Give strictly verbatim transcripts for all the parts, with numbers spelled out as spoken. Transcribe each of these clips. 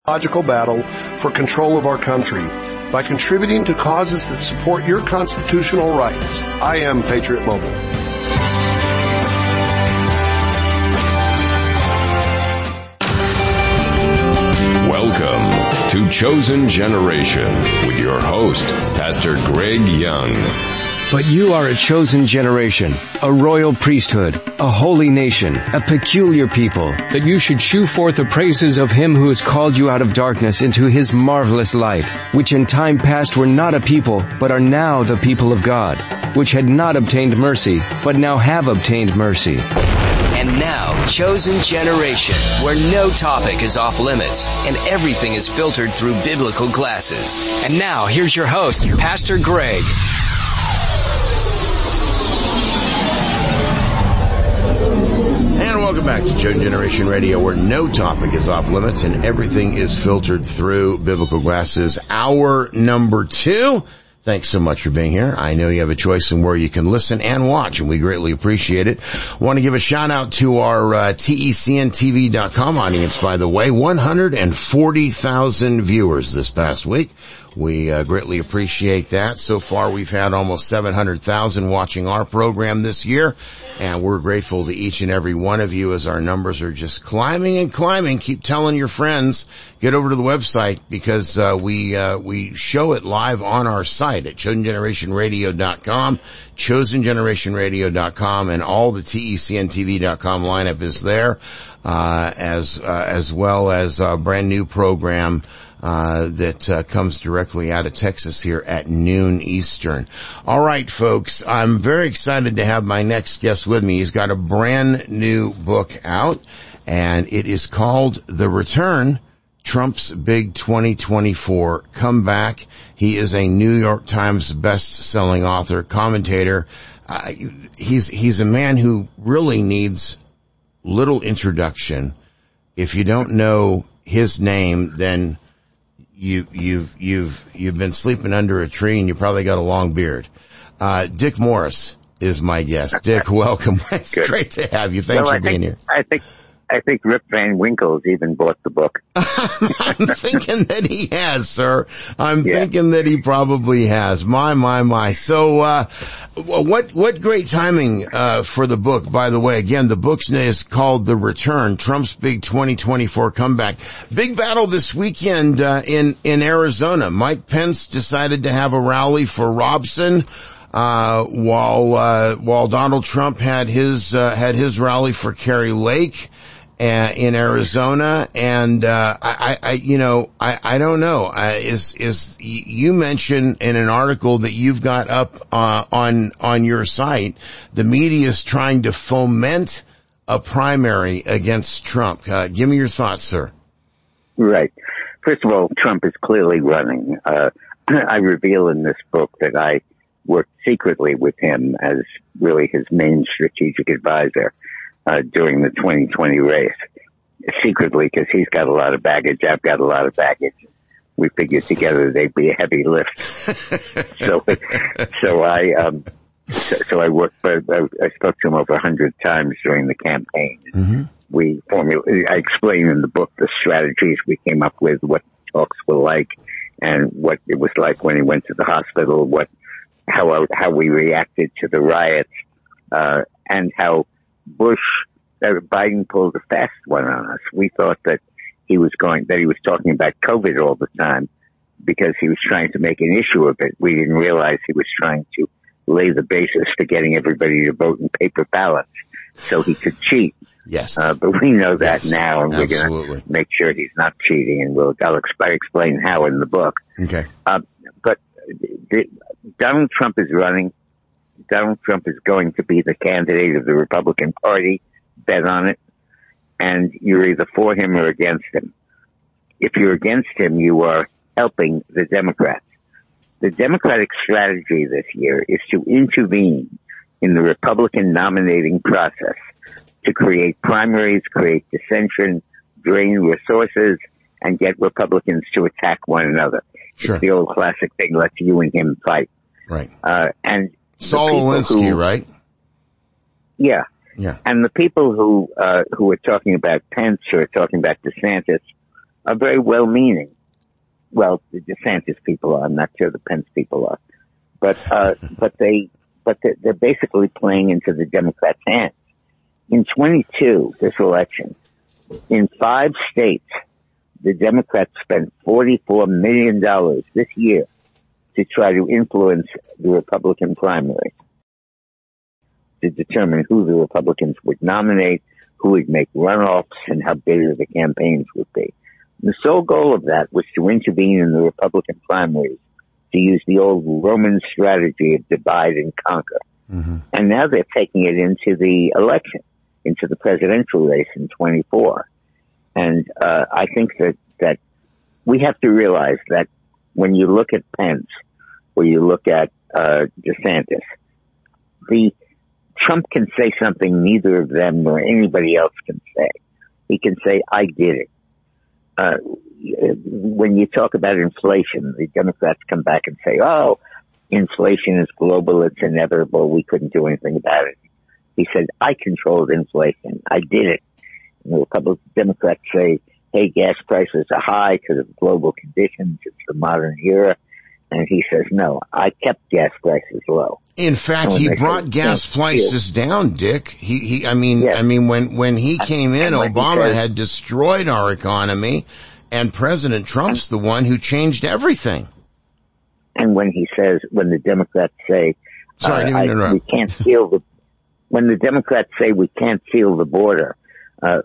Logical battle for control of our country by contributing to causes that support your constitutional rights. I am Patriot Mobile. Welcome to Chosen Generation with your host, Pastor Greg Young. But you are a chosen generation, a royal priesthood, a holy nation, a peculiar people, that you should shew forth the praises of him who has called you out of darkness into his marvelous light, which in time past were not a people, but are now the people of God, which had not obtained mercy, but now have obtained mercy. And now, Chosen Generation, where no topic is off limits and everything is filtered through biblical glasses. And now, here's your host, Pastor Greg. And welcome back to Chosen Generation Radio, where no topic is off limits and everything is filtered through biblical glasses. Hour number two. Thanks so much for being here. I know you have a choice in where you can listen and watch, and we greatly appreciate it. Want to give a shout out to our uh, T E C N T V dot com audience, by the way. one hundred forty thousand viewers this past week. We uh, greatly appreciate that. So far, we've had almost seven hundred thousand watching our program this year, and we're grateful to each and every one of you as our numbers are just climbing and climbing. Keep telling your friends. Get over to the website because uh, we uh, we show it live on our site at chosen generation radio dot com, chosen generation radio dot com, and all the T E C N T V dot com lineup is there, uh, as uh, as well as a brand new program Uh, that uh, comes directly out of Texas here at noon Eastern. All right, folks, I'm very excited to have my next guest with me. He's got a brand new book out, and it is called The Return, Trump's Big twenty twenty-four Comeback. He is a New York Times best-selling author, commentator. Uh, he's he's a man who really needs little introduction. If you don't know his name, then You, you've, you've, you've been sleeping under a tree and you probably got a long beard. Uh, Dick Morris is my guest. Dick, welcome. It's Good. Great to have you. Thanks well, for I being think, here. I think, I think Rip Van Winkle's even bought the book. I'm thinking that he has, sir. I'm yeah. thinking that he probably has. My, my, my. So, uh, what, what great timing, uh, for the book, by the way. Again, the book's name is called The Return, Trump's Big twenty twenty-four Comeback. Big battle this weekend, uh, in, in Arizona. Mike Pence decided to have a rally for Robson, uh, while, uh, while Donald Trump had his, uh, had his rally for Kari Lake. Uh, in Arizona, and uh I, I you know I I don't know uh, is is you mentioned in an article that you've got up uh, on on your site, the media is trying to foment a primary against Trump. Uh, give me your thoughts, sir. Right. First of all, Trump is clearly running. Uh I reveal in this book that I worked secretly with him as really his main strategic advisor Uh, during the twenty twenty race, secretly, because he's got a lot of baggage, I've got a lot of baggage. We figured together they'd be a heavy lift. so, so I, um, so, so I worked, but I, I spoke to him over a hundred times during the campaign. Mm-hmm. We formulated, I explain in the book the strategies we came up with, what talks were like, and what it was like when he went to the hospital, what, how, how we reacted to the riots, uh, and how Bush, uh, Biden pulled a fast one on us. We thought that he was going, that he was talking about COVID all the time because he was trying to make an issue of it. We didn't realize he was trying to lay the basis for getting everybody to vote in paper ballots so he could cheat. Yes. Uh, but we know that yes, now, and absolutely. we're going to make sure he's not cheating, and we'll, I'll exp- explain how in the book. Okay. Uh, but the, Donald Trump is running. Donald Trump is going to be the candidate of the Republican Party. Bet on it. And you're either for him or against him. If you're against him, you are helping the Democrats. The Democratic strategy this year is to intervene in the Republican nominating process to create primaries, create dissension, drain resources, and get Republicans to attack one another. Sure. It's the old classic thing, let's you and him fight. Right. Uh, and Saul Alinsky, who, right? Yeah. Yeah. And the people who, uh, who are talking about Pence or talking about DeSantis, are very well-meaning. Well, the DeSantis people are. I'm not sure the Pence people are, but uh, but they but they're, they're basically playing into the Democrats' hands. In twenty-two, this election, in five states, the Democrats spent forty-four million dollars this year to try to influence the Republican primaries, to determine who the Republicans would nominate, who would make runoffs, and how big the campaigns would be. The sole goal of that was to intervene in the Republican primaries, to use the old Roman strategy of divide and conquer. Mm-hmm. And now they're taking it into the election, into the presidential race in twenty-four. And uh, I think that, that we have to realize that when you look at Pence, or you look at uh, DeSantis, the Trump can say something neither of them nor anybody else can say. He can say, I did it. Uh, when you talk about inflation, the Democrats come back and say, oh, inflation is global, it's inevitable, we couldn't do anything about it. He said, I controlled inflation, I did it. And the Republican Democrats say, hey, gas prices are high because of global conditions, it's the modern era. And he says, no, I kept gas prices low. In fact, he brought say, gas prices down, Dick. He, he, I mean, yes. I mean, when, when he came in, Obama says, had destroyed our economy, and President Trump's and, the one who changed everything. And when he says, when the Democrats say, sorry, uh, I didn't I, we can't seal the, when the Democrats say we can't seal the border, uh,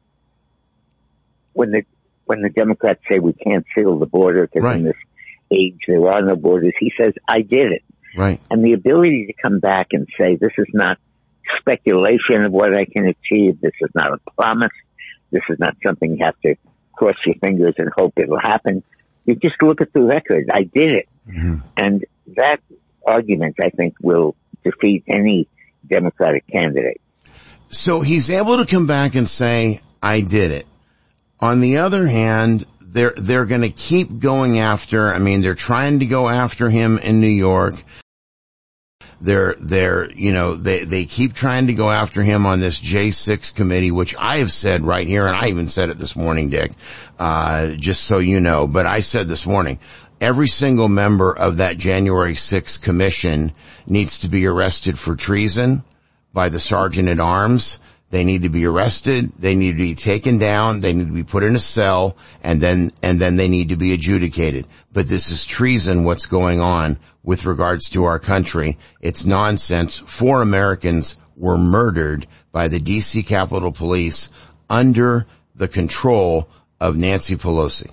when the, when the Democrats say we can't seal the border because right. in this age there are no borders, he says, I did it. Right. And the ability to come back and say, this is not speculation of what I can achieve. This is not a promise. This is not something you have to cross your fingers and hope it'll happen. You just look at the record. I did it. Mm-hmm. And that argument, I think, will defeat any Democratic candidate. So he's able to come back and say, I did it. On the other hand, they're, they're going to keep going after, I mean, they're trying to go after him in New York. They're, they're, you know, they, they keep trying to go after him on this J six committee, which I have said right here, and I even said it this morning, Dick, uh, just so you know, but I said this morning, every single member of that January sixth commission needs to be arrested for treason by the sergeant at arms. They need to be arrested. They need to be taken down. They need to be put in a cell, and then, and then they need to be adjudicated. But this is treason, what's going on with regards to our country. It's nonsense. Four Americans were murdered by the D C Capitol Police under the control of Nancy Pelosi.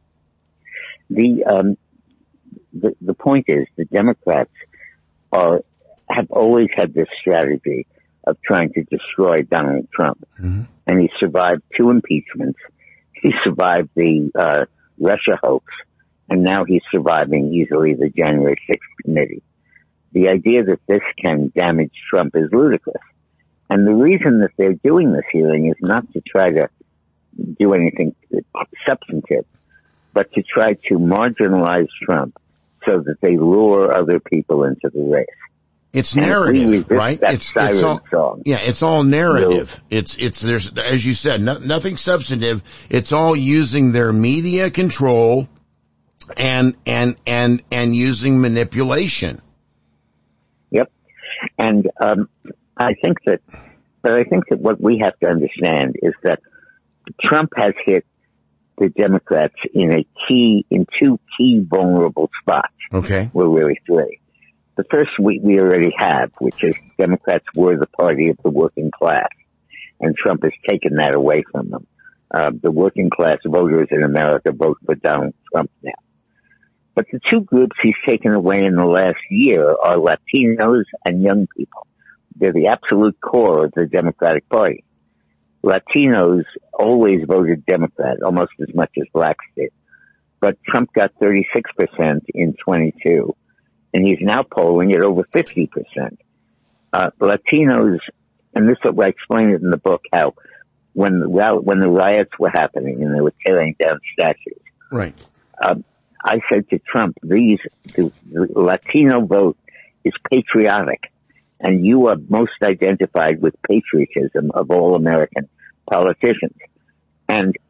The, um, the, the point is the Democrats are, have always had this strategy of trying to destroy Donald Trump. Mm-hmm. And he survived two impeachments. He survived the uh Russia hoax. And now he's surviving easily the January sixth committee. The idea that this can damage Trump is ludicrous. And the reason that they're doing this hearing is not to try to do anything substantive, but to try to marginalize Trump so that they lure other people into the race. It's narrative, right? It's, it's all, song. yeah, it's all narrative. No. It's, it's, there's, as you said, no, nothing substantive. It's all using their media control and, and, and, and using manipulation. Yep. And, um, I think that, but I think that what we have to understand is that Trump has hit the Democrats in a key, in two key vulnerable spots. Okay. Well, really three. The first we, we already have, which is Democrats were the party of the working class, and Trump has taken that away from them. Uh, the working class voters in America vote for Donald Trump now. But the two groups he's taken away in the last year are Latinos and young people. They're the absolute core of the Democratic Party. Latinos always voted Democrat, almost as much as blacks did. But Trump got thirty-six percent in twenty-two. And he's now polling at over fifty percent. Uh, Latinos, and this I explained it in the book, how when the, when the riots were happening and they were tearing down statues. Right. Um, I said to Trump, these, the, the Latino vote is patriotic, and you are most identified with patriotism of all American politicians. And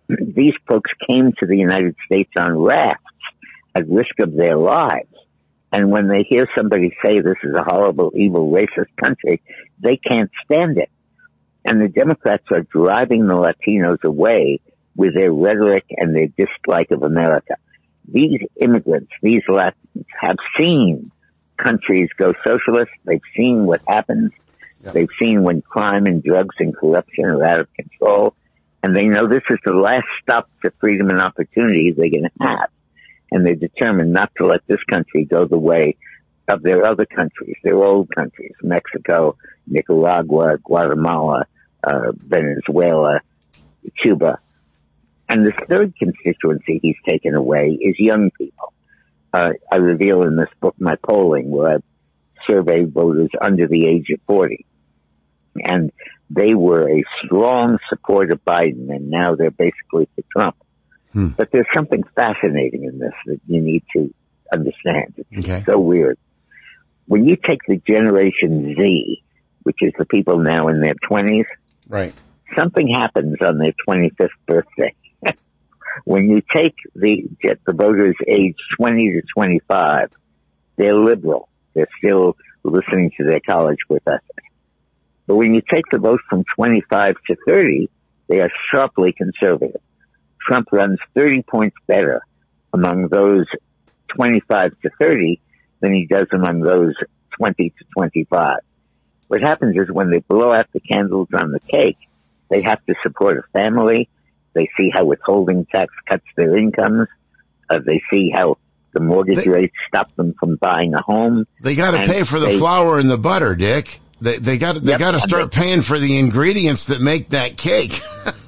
these folks came to the United States on rafts at risk of their lives. And when they hear somebody say this is a horrible, evil, racist country, they can't stand it. And the Democrats are driving the Latinos away with their rhetoric and their dislike of America. These immigrants, these Latins, have seen countries go socialist. They've seen what happens. Yep. They've seen when crime and drugs and corruption are out of control. And they know this is the last stop to freedom and opportunity they're going to have. And they're determined not to let this country go the way of their other countries, their old countries, Mexico, Nicaragua, Guatemala, uh, Venezuela, Cuba. And the third constituency he's taken away is young people. Uh, I reveal in this book my polling where I've surveyed voters under the age of forty. And they were a strong support of Biden, and now they're basically for Trump. Hmm. But there's something fascinating in this that you need to understand. It's okay. So weird. When you take the Generation Z, which is the people now in their twenties, right, something happens on their twenty-fifth birthday. When you take the the voters age twenty to twenty-five, they're liberal. They're still listening to their college professors. But when you take the vote from twenty-five to thirty, they are sharply conservative. Trump runs thirty points better among those twenty-five to thirty than he does among those twenty to twenty-five. What happens is when they blow out the candles on the cake, they have to support a family. They see how withholding tax cuts their incomes. Uh, they see how the mortgage they, rates stop them from buying a home. They got to pay for the they, flour and the butter, Dick. They they got they yep, got to start they, paying for the ingredients that make that cake.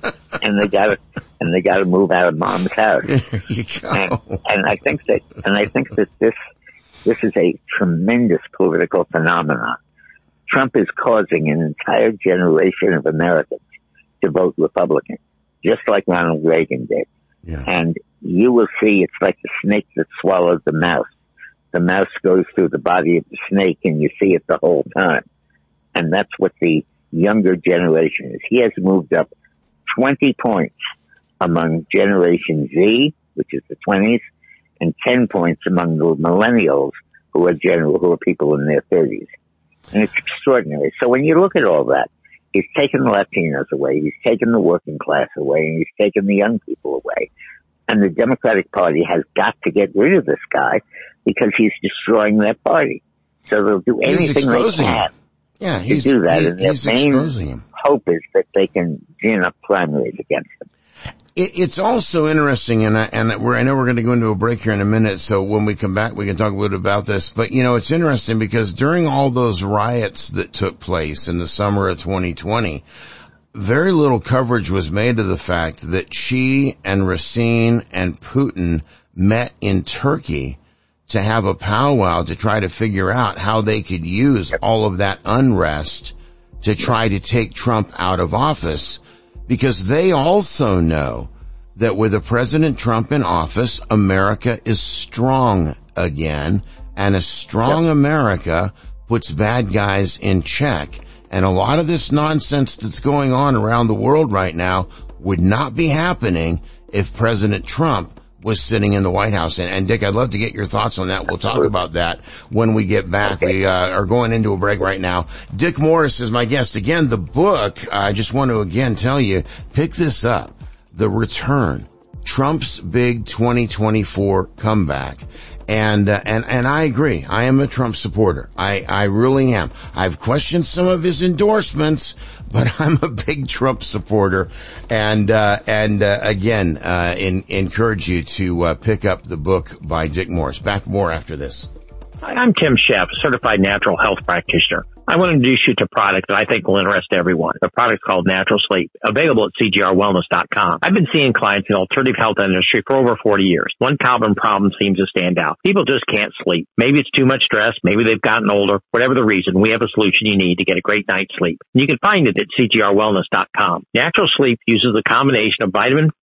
and they got to and they got to move out of mom's house. There you go. And, and I think that and I think that this this is a tremendous political phenomenon. Trump is causing an entire generation of Americans to vote Republican, just like Ronald Reagan did. Yeah. And you will see it's like the snake that swallowed the mouse. The mouse goes through the body of the snake and you see it the whole time. And that's what the younger generation is. He has moved up twenty points among Generation Z, which is the twenties, and ten points among the millennials, who are general, who are people in their thirties. And it's extraordinary. So when you look at all that, he's taken the Latinos away, he's taken the working class away, and he's taken the young people away. And the Democratic Party has got to get rid of this guy because he's destroying their party. So they'll do anything they can yeah, he's, to do that. He, and their main him. hope is that they can gin up primaries against him. It, it's also interesting, and I, and we're, I know we're going to go into a break here in a minute, so when we come back we can talk a little bit about this. But, you know, it's interesting because during all those riots that took place in the summer of twenty twenty, very little coverage was made of the fact that Xi and Racine and Putin met in Turkey to have a powwow to try to figure out how they could use all of that unrest to try to take Trump out of office, because they also know that with a President Trump in office, America is strong again, and a strong yep. America puts bad guys in check. And a lot of this nonsense that's going on around the world right now would not be happening if President Trump was sitting in the White House. And, and Dick, I'd love to get your thoughts on that. We'll talk about that when we get back. We uh, are going into a break right now. Dick Morris is my guest. Again, the book, I just want to again tell you, pick this up. The Return, Trump's Big twenty twenty-four Comeback. And, uh, and, and I agree. I am a Trump supporter. I, I really am. I've questioned some of his endorsements, but I'm a big Trump supporter. And, uh, and, uh, again, uh, in, encourage you to, uh, pick up the book by Dick Morris. Back more after this. Hi, I'm Tim Sheff, certified natural health practitioner. I want to introduce you to a product that I think will interest everyone. The product's called Natural Sleep, available at C G R wellness dot com. I've been seeing clients in the alternative health industry for over forty years. One common problem seems to stand out. People just can't sleep. Maybe it's too much stress. Maybe they've gotten older. Whatever the reason, we have a solution you need to get a great night's sleep. You can find it at C G R wellness dot com. Natural Sleep uses a combination of vitamin,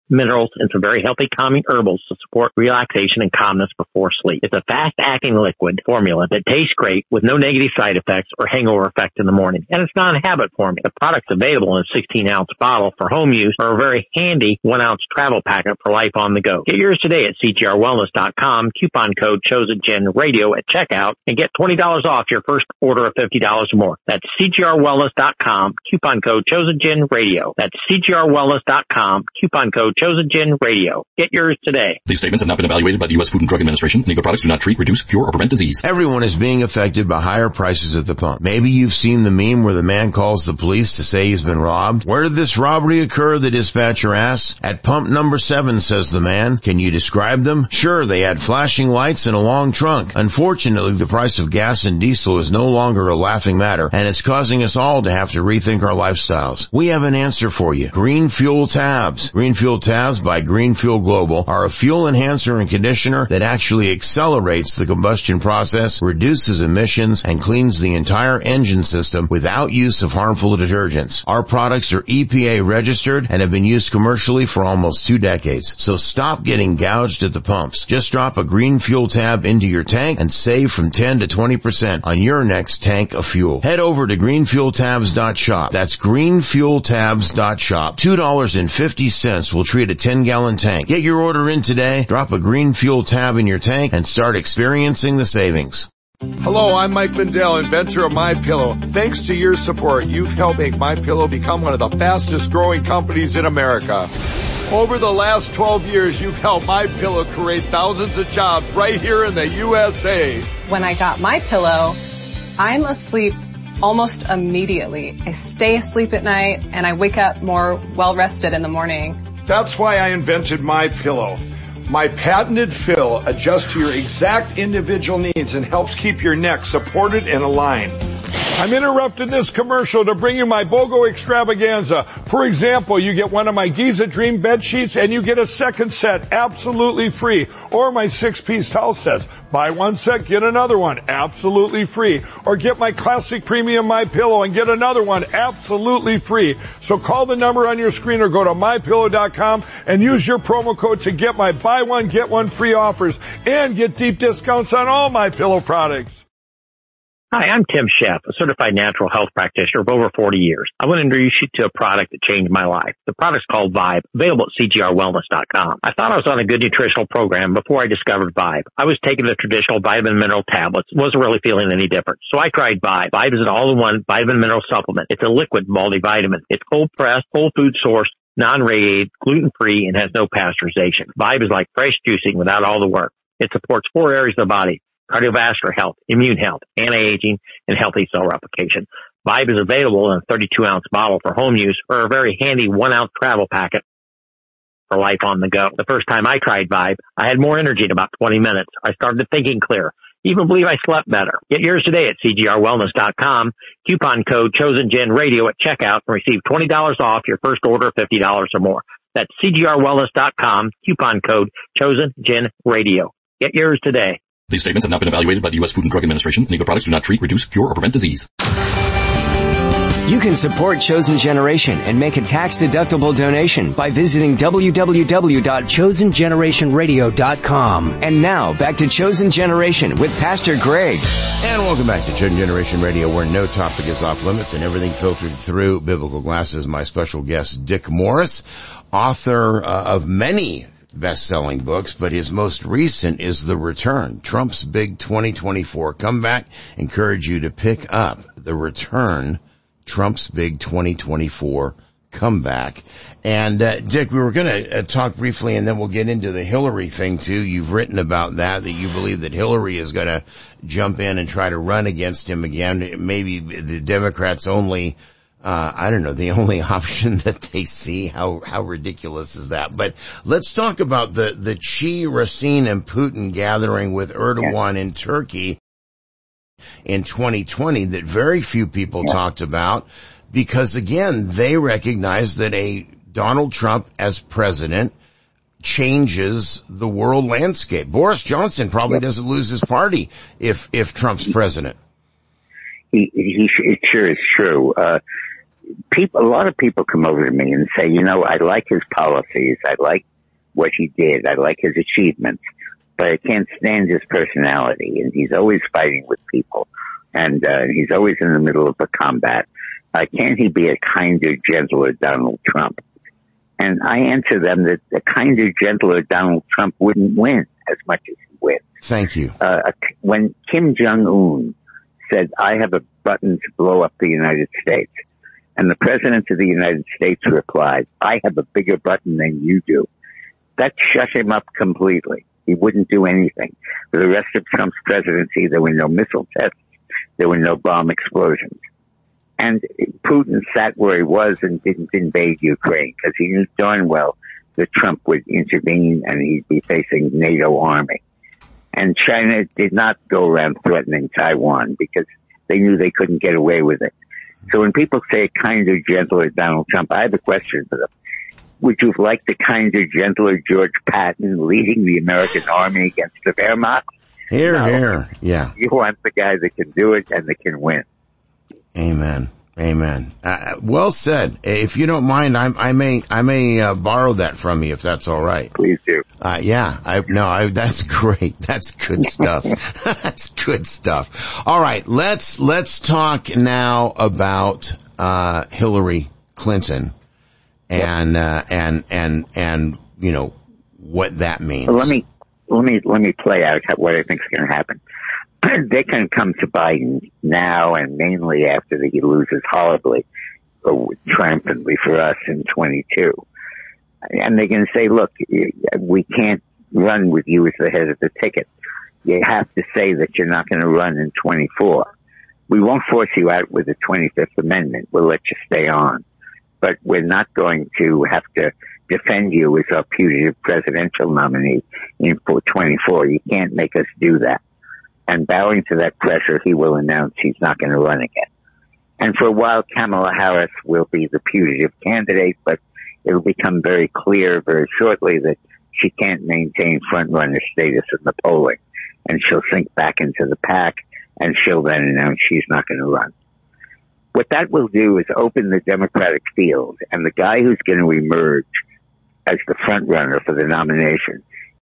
minerals, and some very healthy calming herbals to support relaxation and calmness before sleep. It's a fast-acting liquid formula that tastes great with no negative side effects or hangover effect in the morning. And it's non-habit forming. The product's available in a sixteen ounce bottle for home use or a very handy one ounce travel packet for life on the go. Get yours today at C G R wellness dot com, coupon code ChosenGen Radio at checkout, and get twenty dollars off your first order of fifty dollars or more. That's C G R wellness dot com, coupon code ChosenGen Radio. That's C G R wellness dot com, coupon code ChosenGen Radio. Get yours today. These statements have not been evaluated by the U S Food and Drug Administration. Any of the products do not treat, reduce, cure, or prevent disease. Everyone is being affected by higher prices at the pump. Maybe you've seen the meme where the man calls the police to say he's been robbed. Where did this robbery occur? The dispatcher asks. At pump number seven, says the man. Can you describe them? Sure, they had flashing lights and a long trunk. Unfortunately, the price of gas and diesel is no longer a laughing matter, and it's causing us all to have to rethink our lifestyles. We have an answer for you. Green Fuel Tabs. Green Fuel Tabs by Green Fuel Global are a fuel enhancer and conditioner that actually accelerates the combustion process, reduces emissions, and cleans the entire engine system without use of harmful detergents. Our products are E P A registered and have been used commercially for almost two decades. So stop getting gouged at the pumps. Just drop a Green Fuel Tab into your tank and save from ten to twenty percent on your next tank of fuel. Head over to green fuel tabs dot shop. That's green fuel tabs dot shop. two dollars and fifty cents will treat a ten gallon tank. Get your order in today, drop a Green Fuel Tab in your tank, and start experiencing the savings. Hello, I'm Mike Lindell, inventor of MyPillow. Thanks to your support, you've helped make MyPillow become one of the fastest growing companies in America. Over the last twelve years, you've helped MyPillow create thousands of jobs right here in the U S A. When I got MyPillow, I'm asleep almost immediately. I stay asleep at night and I wake up more well-rested in the morning. That's why I invented MyPillow. My patented fill adjusts to your exact individual needs and helps keep your neck supported and aligned. I'm interrupting this commercial to bring you my BOGO extravaganza. For example, you get one of my Giza Dream bed sheets and you get a second set absolutely free. Or my six-piece towel sets. Buy one set, get another one absolutely free. Or get my classic premium MyPillow and get another one absolutely free. So call the number on your screen or go to my pillow dot com and use your promo code to get my buy one, get one free offers and get deep discounts on all MyPillow products. Hi, I'm Tim Sheff, a certified natural health practitioner of over forty years. I want to introduce you to a product that changed my life. The product's called Vibe, available at C G R wellness dot com. I thought I was on a good nutritional program before I discovered Vibe. I was taking the traditional vitamin mineral tablets, wasn't really feeling any different. So I tried Vibe. Vibe is an all-in-one vitamin mineral supplement. It's a liquid multivitamin. It's cold-pressed, whole food sourced, non-radiated, gluten-free, and has no pasteurization. Vibe is like fresh juicing without all the work. It supports four areas of the body: cardiovascular health, immune health, anti-aging, and healthy cell replication. Vibe is available in a thirty-two ounce bottle for home use or a very handy one ounce travel packet for life on the go. The first time I tried Vibe, I had more energy in about twenty minutes. I started thinking clear. Even believe I slept better. Get yours today at C G R wellness dot com. Coupon code ChosenGen Radio at checkout and receive twenty dollars off your first order of fifty dollars or more. That's C G R wellness dot com. Coupon code ChosenGen Radio. Get yours today. These statements have not been evaluated by the U S Food and Drug Administration. Any of the products do not treat, reduce, cure, or prevent disease. You can support Chosen Generation and make a tax-deductible donation by visiting w w w dot chosen generation radio dot com. And now, back to Chosen Generation with Pastor Greg. And welcome back to Chosen Generation Radio, where no topic is off limits and everything filtered through biblical glasses. My special guest, Dick Morris, author uh, of many best-selling books, but his most recent is The Return, Trump's Big twenty twenty-four Comeback. Encourage you to pick up The Return, Trump's Big twenty twenty-four Comeback. And, uh, Dick, we were going to uh, talk briefly and then we'll get into the Hillary thing too. You've written about that, that you believe that Hillary is going to jump in and try to run against him again. Maybe the Democrats only Uh, I don't know, the only option that they see. How, how ridiculous is that? But let's talk about the, the Xi, Racine, and Putin gathering with Erdogan yeah. in Turkey in twenty twenty that very few people yeah. talked about, because again, they recognize that a Donald Trump as president changes the world landscape. Boris Johnson probably yeah. doesn't lose his party if, if Trump's president. He, he, it sure is true. Uh, people, a lot of people come over to me and say, you know, I like his policies. I like what he did. I like his achievements, but I can't stand his personality. And he's always fighting with people. And, uh, he's always in the middle of a combat. Uh, can't he be a kinder, gentler Donald Trump? And I answer them that a kinder, gentler Donald Trump wouldn't win as much as he wins. Thank you. Uh, when Kim Jong-un said, I have a button to blow up the United States, and the President of the United States replied, I have a bigger button than you do, that shut him up completely. He wouldn't do anything. For the rest of Trump's presidency, there were no missile tests. There were no bomb explosions. And Putin sat where he was and didn't invade Ukraine because he knew darn well that Trump would intervene and he'd be facing NATO army. And China did not go around threatening Taiwan because they knew they couldn't get away with it. So when people say a kinder, gentler Donald Trump, I have a question for them. Would you have liked a kinder, gentler George Patton leading the American army against the Wehrmacht? Here, No. here. Yeah. You want the guy that can do it and that can win. Amen. Amen. Uh, well said. If you don't mind, I, I may, I may uh, borrow that from you if that's all right. Please do. Uh, yeah. I, no, I, that's great. That's good stuff. That's good stuff. All right. Let's, let's talk now about, uh, Hillary Clinton and, uh, and, and, and, you know, what that means. Well, let me, let me, let me play out what I think is going to happen. They can come to Biden now and mainly after he loses horribly, or triumphantly for us in twenty-two. And they can say, look, we can't run with you as the head of the ticket. You have to say that you're not going to run in twenty-four. We won't force you out with the twenty-fifth Amendment. We'll let you stay on. But we're not going to have to defend you as our putative presidential nominee in twenty-four. You can't make us do that. And bowing to that pressure, he will announce he's not going to run again. And for a while, Kamala Harris will be the putative candidate, but it'll become very clear very shortly that she can't maintain front-runner status in the polling. And she'll sink back into the pack, and she'll then announce she's not going to run. What that will do is open the Democratic field, and the guy who's going to emerge as the front-runner for the nomination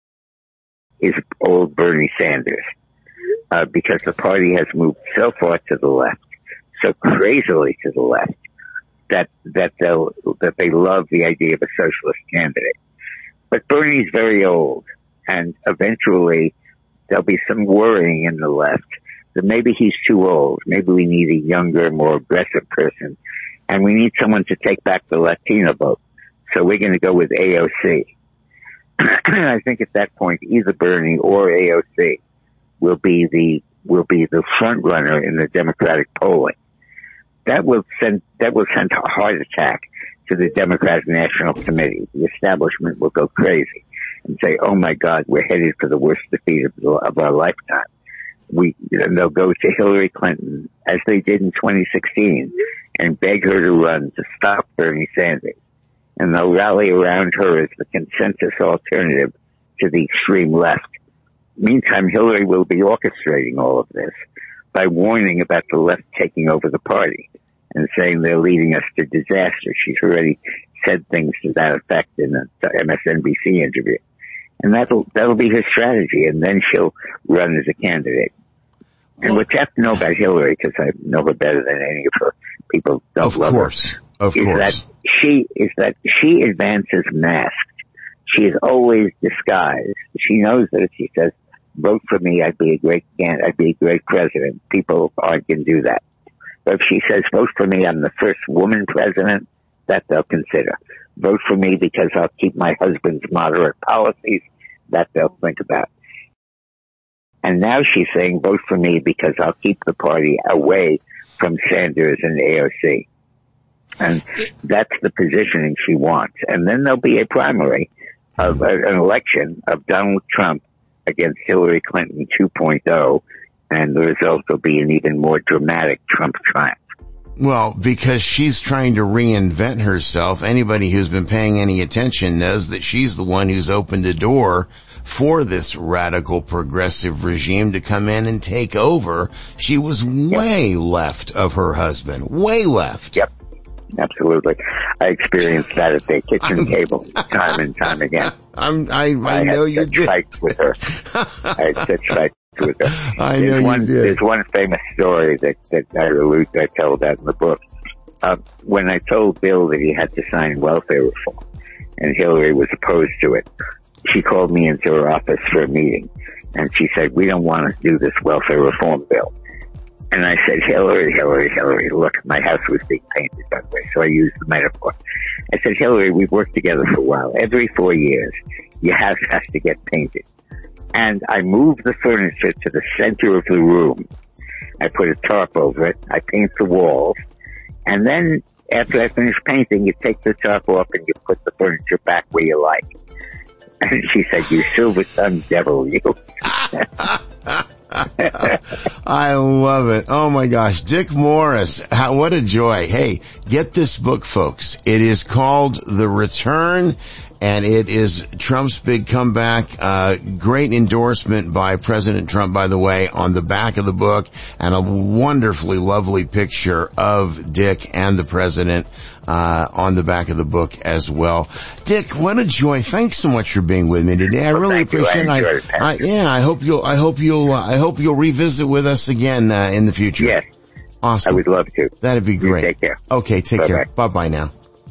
is old Bernie Sanders. Uh, because the party has moved so far to the left, so crazily to the left, that that they'll that they love the idea of a socialist candidate. But Bernie's very old, and eventually there'll be some worrying in the left that maybe he's too old. Maybe we need a younger, more aggressive person, and we need someone to take back the Latino vote. So we're going to go with A O C. I think at that point, either Bernie or A O C will be the will be the front runner in the Democratic polling. That will send that will send a heart attack to the Democratic National Committee. The establishment will go crazy and say, "Oh my God, we're headed for the worst defeat of, the, of our lifetime." We and they'll go to Hillary Clinton as they did in twenty sixteen and beg her to run to stop Bernie Sanders, and they'll rally around her as the consensus alternative to the extreme left. Meantime, Hillary will be orchestrating all of this by warning about the left taking over the party and saying they're leading us to disaster. She's already said things to that effect in an M S N B C interview. And that'll, that'll be her strategy, and then she'll run as a candidate. And what you have to know about Hillary, because I know her better than any of her people don't of love course. her, of is course. that she, is that she advances masked. She is always disguised. She knows that if she says, vote for me, I'd be a great candidate, I'd be a great president, people aren't going to do that. But if she says, vote for me, I'm the first woman president, that they'll consider. Vote for me because I'll keep my husband's moderate policies, that they'll think about. And now she's saying, vote for me because I'll keep the party away from Sanders and A O C. And that's the positioning she wants. And then there'll be a primary of uh, an election of Donald Trump against Hillary Clinton two point oh, and the result will be an even more dramatic Trump triumph. Well, because she's trying to reinvent herself. Anybody who's been paying any attention knows that she's the one who's opened the door for this radical progressive regime to come in and take over. She was way yep. left of her husband, way left. Yep. Absolutely. I experienced that at the kitchen table time and time again. I'm, I, I, I know you did. did. Fights with her. I had such fights with her. I there's know one, you did. There's one famous story that, that I allude, I tell that in the book. Uh, when I told Bill that he had to sign welfare reform, and Hillary was opposed to it, she called me into her office for a meeting, and she said, "We don't want to do this welfare reform bill." And I said, Hillary, Hillary, Hillary, look, my house was being painted, by the way, so I used the metaphor. I said, Hillary, we've worked together for a while. Every four years, your house has to get painted. And I moved the furniture to the center of the room. I put a tarp over it. I paint the walls. And then, after I finish painting, you take the tarp off and you put the furniture back where you like. And she said, "You silver-tongued devil, you." I love it. Oh my gosh. Dick Morris. How, what a joy. Hey, get this book, folks. It is called The Return, and it is Trump's big comeback. Uh, great endorsement by President Trump, by the way, on the back of the book, and a wonderfully lovely picture of Dick and the president, uh, on the back of the book as well. Dick, what a joy. Thanks so much for being with me today. I well, really appreciate I it. I, I, yeah, I hope you'll, I hope you'll, uh, I hope you'll revisit with us again, uh, in the future. Yes. Awesome. I would love to. That'd be great. You take care. Okay, take Bye-bye. care. Bye-bye now.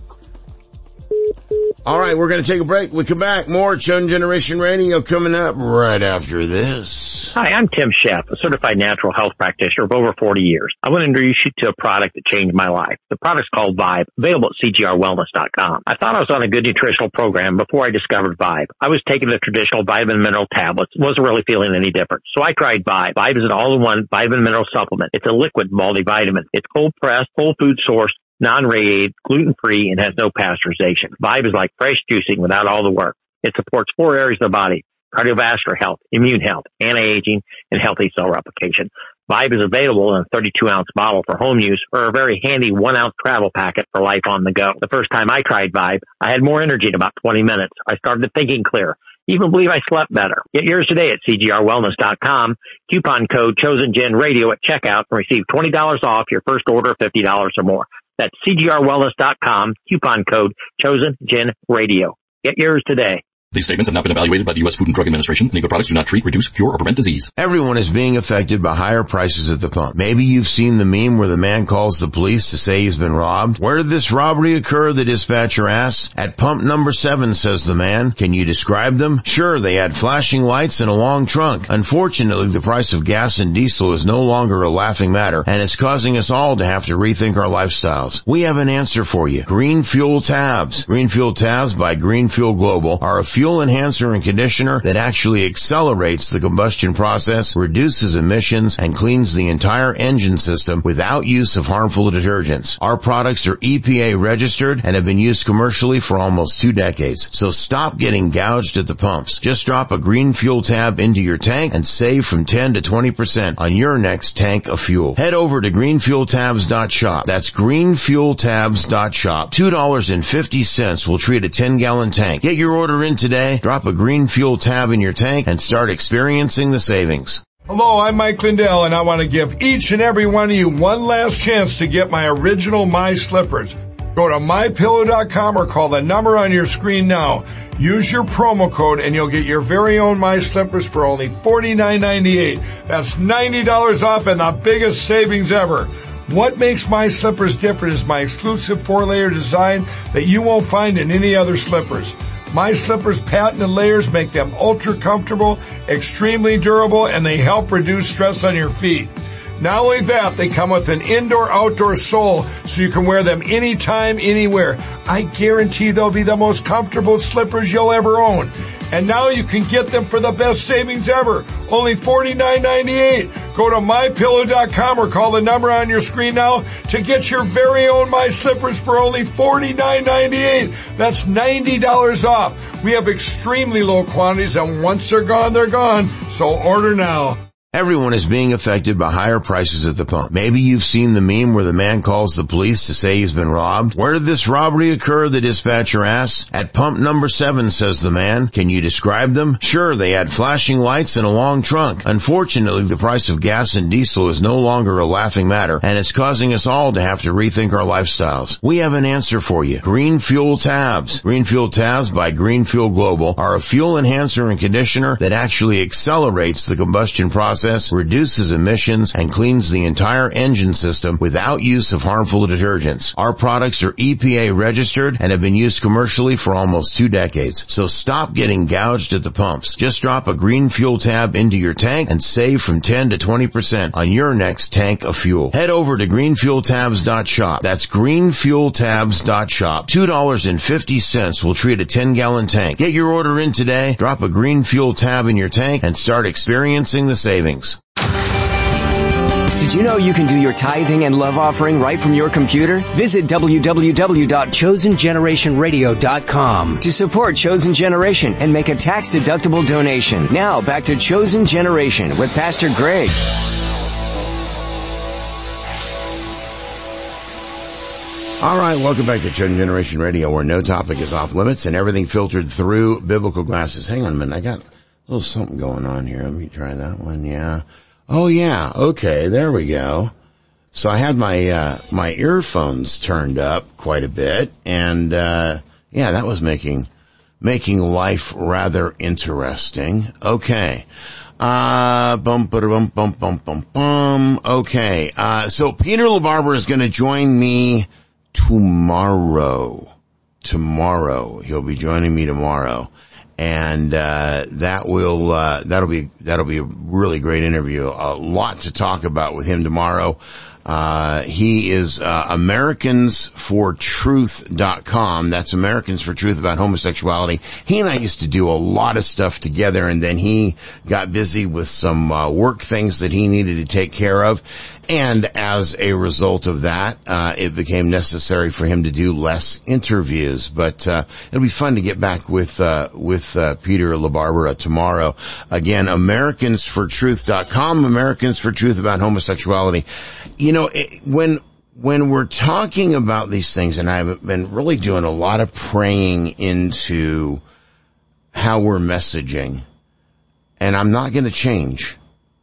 All right, we're going to take a break. We come back. More Chosen Generation Radio coming up right after this. Hi, I'm Tim Sheff, a certified natural health practitioner of over forty years. I want to introduce you to a product that changed my life. The product's called Vibe, available at C G R wellness dot com. I thought I was on a good nutritional program before I discovered Vibe. I was taking the traditional vitamin mineral tablets, wasn't really feeling any different. So I tried Vibe. Vibe is an all-in-one vitamin mineral supplement. It's a liquid multivitamin. It's cold-pressed, whole food sourced, non-radiated, gluten-free, and has no pasteurization. Vibe is like fresh juicing without all the work. It supports four areas of the body: cardiovascular health, immune health, anti-aging, and healthy cell replication. Vibe is available in a thirty-two ounce bottle for home use or a very handy one ounce travel packet for life on the go. The first time I tried Vibe, I had more energy in about twenty minutes. I started thinking clear. Even believe I slept better. Get yours today at C G R wellness dot com. Coupon code ChosenGenRadio at checkout and receive twenty dollars off your first order of fifty dollars or more. That's C G R wellness dot com. Coupon code ChosenGenRadio. Get yours today. These statements have not been evaluated by the U S Food and Drug Administration, and either products do not treat, reduce, cure, or prevent disease. Everyone is being affected by higher prices at the pump. Maybe you've seen the meme where the man calls the police to say he's been robbed. Where did this robbery occur? The dispatcher asks. At pump number seven, says the man. Can you describe them? Sure, they had flashing lights and a long trunk. Unfortunately, the price of gas and diesel is no longer a laughing matter, and it's causing us all to have to rethink our lifestyles. We have an answer for you. Green Fuel Tabs. Green Fuel Tabs by Green Fuel Global are a fuel enhancer and conditioner that actually accelerates the combustion process, reduces emissions, and cleans the entire engine system without use of harmful detergents. Our products are E P A registered and have been used commercially for almost two decades. So stop getting gouged at the pumps. Just drop a Green Fuel Tab into your tank and save from ten to twenty percent on your next tank of fuel. Head over to green fuel tabs dot shop. That's green fuel tabs dot shop. two dollars and fifty cents will treat a ten gallon tank. Get your order in today. Drop a Green Fuel Tab in your tank and start experiencing the savings. Hello, I'm Mike Lindell, and I want to give each and every one of you one last chance to get my original My Slippers. Go to my pillow dot com or call the number on your screen now. Use your promo code and you'll get your very own My Slippers for only forty-nine ninety-eight. That's ninety dollars off and the biggest savings ever. What makes My Slippers different is my exclusive four-layer design that you won't find in any other slippers. My Slippers' patented layers make them ultra comfortable, extremely durable, and they help reduce stress on your feet. Not only that, they come with an indoor-outdoor sole so you can wear them anytime, anywhere. I guarantee they'll be the most comfortable slippers you'll ever own. And now you can get them for the best savings ever, only forty-nine ninety-eight. Go to my pillow dot com or call the number on your screen now to get your very own My Slippers for only forty-nine ninety-eight. That's ninety dollars off. We have extremely low quantities, and once they're gone, they're gone. So order now. Everyone is being affected by higher prices at the pump. Maybe you've seen the meme where the man calls the police to say he's been robbed. Where did this robbery occur? The dispatcher asks. At pump number seven, says the man. Can you describe them? Sure, they had flashing lights and a long trunk. Unfortunately, the price of gas and diesel is no longer a laughing matter, and it's causing us all to have to rethink our lifestyles. We have an answer for you. Green Fuel Tabs. Green Fuel Tabs by Green Fuel Global are a fuel enhancer and conditioner that actually accelerates the combustion process, reduces emissions, and cleans the entire engine system without use of harmful detergents. Our products are E P A registered and have been used commercially for almost two decades. So stop getting gouged at the pumps. Just drop a Green Fuel Tab into your tank and save from ten to twenty percent on your next tank of fuel. Head over to green fuel tabs dot shop. That's green fuel tabs dot shop. two dollars and fifty cents will treat a ten gallon tank. Get your order in today, drop a Green Fuel Tab in your tank, and start experiencing the savings. Did you know you can do your tithing and love offering right from your computer? Visit w w w dot chosen generation radio dot com to support Chosen Generation and make a tax-deductible donation. Now back to Chosen Generation with Pastor Greg. All right, welcome back to Chosen Generation Radio, where no topic is off limits and everything filtered through biblical glasses. Hang on a minute, I got a little something going on here. Let me try that one, yeah. Oh yeah, okay, there we go. So I had my, uh, my earphones turned up quite a bit, and, uh, yeah, that was making, making life rather interesting. Okay. Uh, bum, bum, bum, bum, bum, bum. Okay, uh, so Peter LaBarbera is gonna join me tomorrow. Tomorrow. He'll be joining me tomorrow. And, uh, that will, uh, that'll be, that'll be a really great interview. A lot to talk about with him tomorrow. Uh, he is, uh, Americans for Truth dot com. That's Americans for Truth about homosexuality. He and I used to do a lot of stuff together, and then he got busy with some, uh, work things that he needed to take care of. And as a result of that, uh, it became necessary for him to do less interviews. But, uh, it'll be fun to get back with, uh, with, uh, Peter LaBarbera tomorrow. Again, Americans for Truth dot com, Americans for Truth about homosexuality. You know, it, when, when we're talking about these things, and I've been really doing a lot of praying into how we're messaging, and I'm not going to change.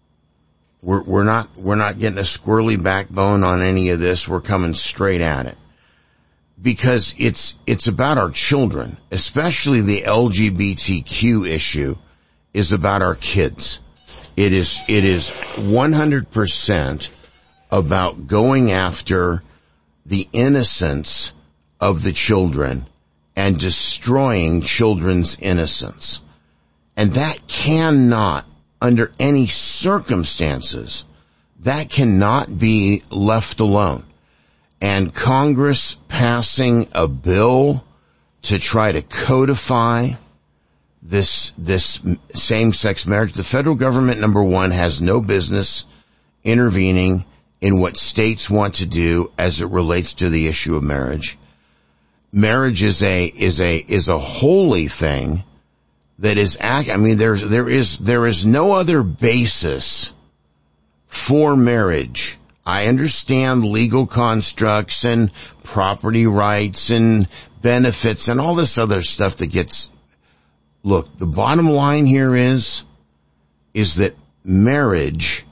We're, we're not, we're not getting a squirrely backbone on any of this. We're coming straight at it. Because it's, it's about our children, especially the L G B T Q issue is about our kids. It is, it is one hundred percent about going after the innocence of the children and destroying children's innocence. And that cannot, under any circumstances, that cannot be left alone. And Congress passing a bill to try to codify this, this same-sex marriage. The federal government, number one, has no business intervening in what states want to do as it relates to the issue of marriage. Marriage is a, is a, is a holy thing that is act, I mean, there's, there is, there is no other basis for marriage. I understand legal constructs and property rights and benefits and all this other stuff that gets, look, the bottom line here is, is that marriage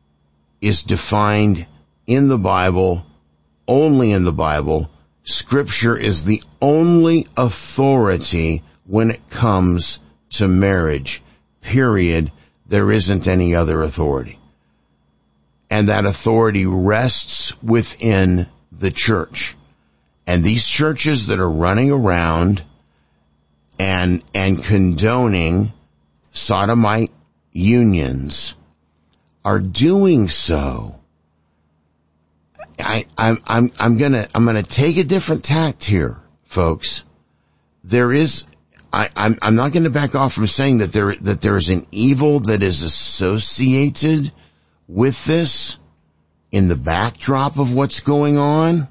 is defined in the Bible, only in the Bible. Scripture is the only authority when it comes to marriage, period. There isn't any other authority. And that authority rests within the church. And these churches that are running around and, and condoning sodomite unions are doing so. I, I'm, I'm, I'm gonna, I'm gonna take a different tact here, folks. There is, I, I'm, I'm not gonna back off from saying that there, that there is an evil that is associated with this in the backdrop of what's going on.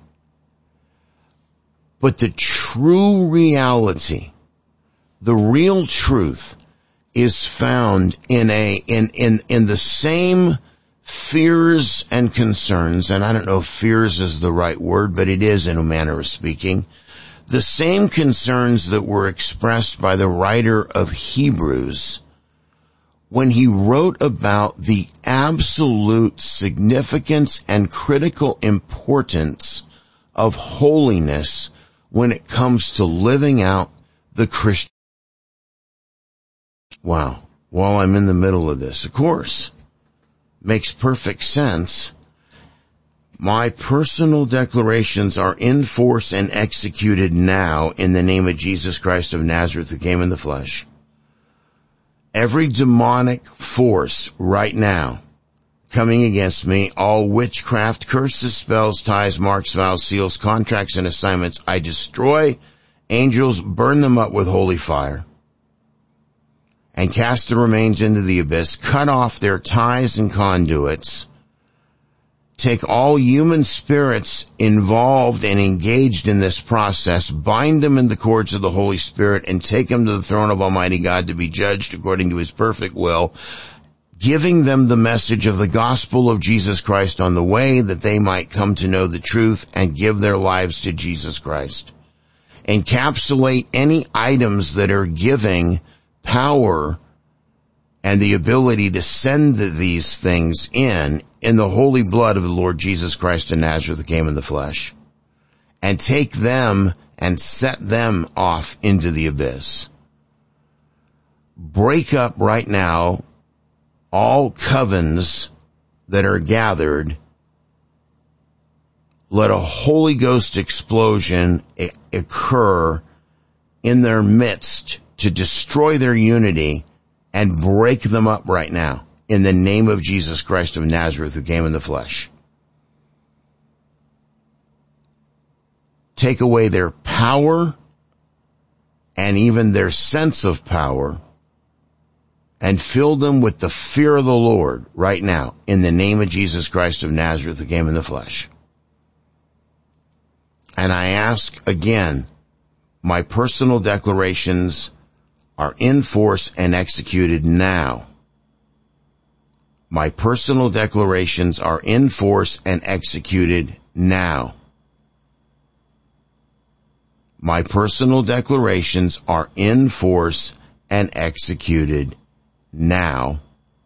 But the true reality, the real truth, is found in a, in, in, in the same fears and concerns, and I don't know if fears is the right word, but it is in a manner of speaking, the same concerns that were expressed by the writer of Hebrews when he wrote about the absolute significance and critical importance of holiness when it comes to living out the Christian. Wow. While I'm in the middle of this, of course, makes perfect sense. My personal declarations are in force and executed now in the name of Jesus Christ of Nazareth who came in the flesh. Every demonic force right now coming against me, all witchcraft, curses, spells, ties, marks, vows, seals, contracts, and assignments, I destroy. Angels burn them up with holy fire and cast the remains into the abyss, cut off their ties and conduits, take all human spirits involved and engaged in this process, bind them in the cords of the Holy Spirit, and take them to the throne of Almighty God to be judged according to his perfect will, giving them the message of the gospel of Jesus Christ on the way that they might come to know the truth and give their lives to Jesus Christ. Encapsulate any items that are giving power and the ability to send these things in, in the holy blood of the Lord Jesus Christ of Nazareth who came in the flesh, and take them and set them off into the abyss. Break up right now all covens that are gathered. Let a Holy Ghost explosion occur in their midst to destroy their unity and break them up right now in the name of Jesus Christ of Nazareth who came in the flesh. Take away their power and even their sense of power and fill them with the fear of the Lord right now in the name of Jesus Christ of Nazareth who came in the flesh. And I ask again, my personal declarations are in force and executed now. My personal declarations are in force and executed now. My personal declarations are in force and executed now.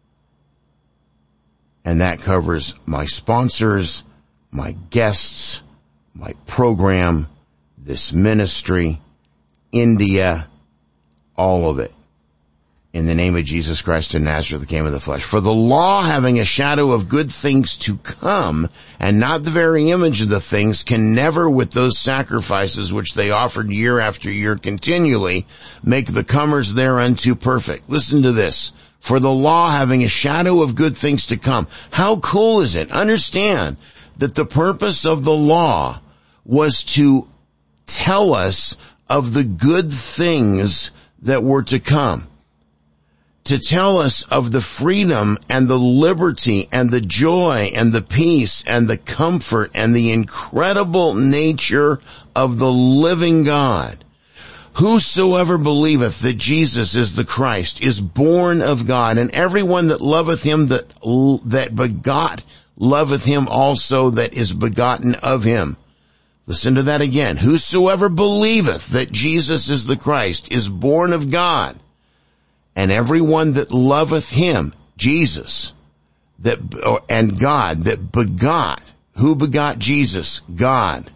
And that covers my sponsors, my guests, my program, this ministry, India, all of it. In the name of Jesus Christ of Nazareth who came in the flesh. For the law, having a shadow of good things to come, and not the very image of the things, can never, with those sacrifices which they offered year after year continually, make the comers thereunto perfect. Listen to this. For the law, having a shadow of good things to come. How cool is it? Understand that the purpose of the law was to tell us of the good things that were to come. To tell us of the freedom and the liberty and the joy and the peace and the comfort and the incredible nature of the living God. Whosoever believeth that Jesus is the Christ is born of God, and everyone that loveth him that, that begot loveth him also that is begotten of him. Listen to that again. Whosoever believeth that Jesus is the Christ is born of God. And everyone that loveth him, Jesus, that, and God, that begot, who begot Jesus? God.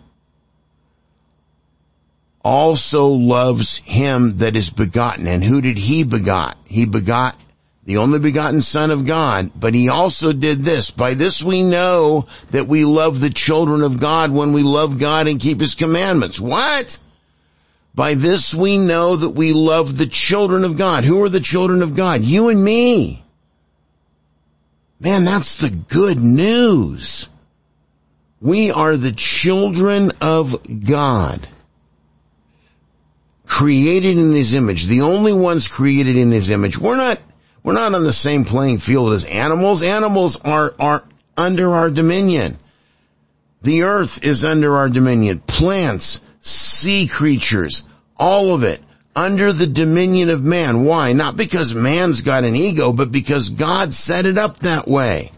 Also loves him that is begotten. And who did he begot? He begot the only begotten Son of God, but he also did this. By this we know that we love the children of God when we love God and keep his commandments. What? By this we know that we love the children of God. Who are the children of God? You and me. Man, that's the good news. We are the children of God. Created in his image. The only ones created in his image. We're not, we're not on the same playing field as animals. Animals are, are under our dominion. The earth is under our dominion. Plants, sea creatures, all of it under the dominion of man. Why? Not because man's got an ego, but because God set it up that way.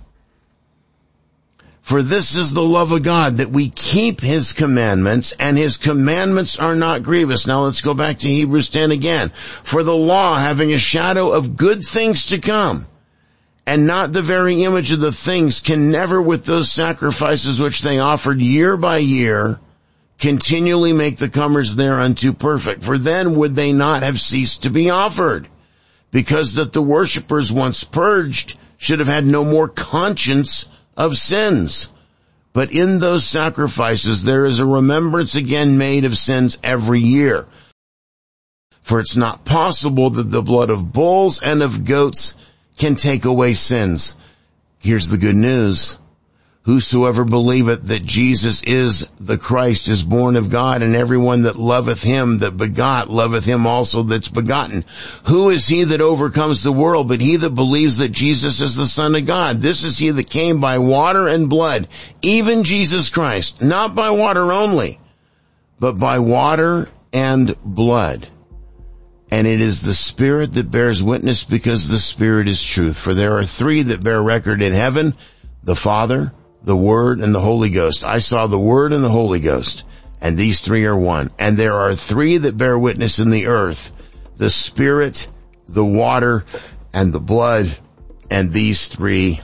For this is the love of God, that we keep his commandments, and his commandments are not grievous. Now let's go back to Hebrews ten again. For the law, having a shadow of good things to come, and not the very image of the things, can never with those sacrifices which they offered year by year continually make the comers thereunto perfect. For then would they not have ceased to be offered, because that the worshippers once purged should have had no more conscience of sins. But in those sacrifices there is a remembrance again made of sins every year. For it's not possible that the blood of bulls and of goats can take away sins. Here's the good news. Whosoever believeth that Jesus is the Christ is born of God, and everyone that loveth him that begot loveth him also that's begotten. Who is he that overcomes the world but he that believes that Jesus is the Son of God? This is he that came by water and blood, even Jesus Christ, not by water only, but by water and blood. And it is the Spirit that bears witness, because the Spirit is truth. For there are three that bear record in heaven, the Father, the Word, and the Holy Ghost. I saw the Word and the Holy Ghost, and these three are one. And there are three that bear witness in the earth, the Spirit, the water, and the blood, and these three